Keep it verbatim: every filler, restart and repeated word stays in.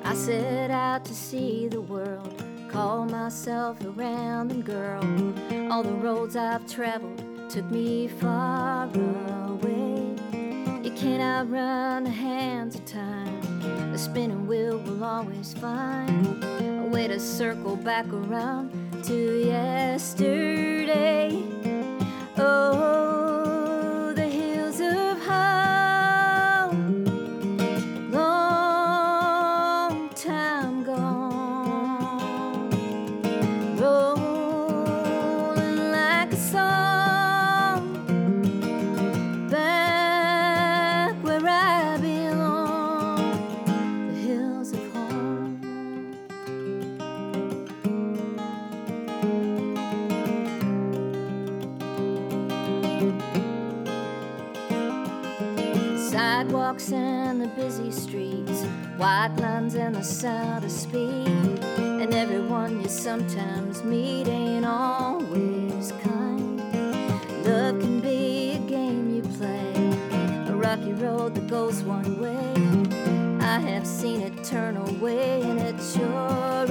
I set out to see the world, call myself a random girl. All the roads I've traveled took me far away. You can't outrun the hands of time. The spinning wheel will always find a way to circle back around to yesterday. Oh, the hills of home, long time gone, rolling like a song, back where I belong, the hills of home. Sidewalks and the busy streets, white lines and the sound of speed, and everyone you sometimes meet ain't always kind. Love can be a game you play, a rocky road that goes one way. I have seen it turn away, and it sure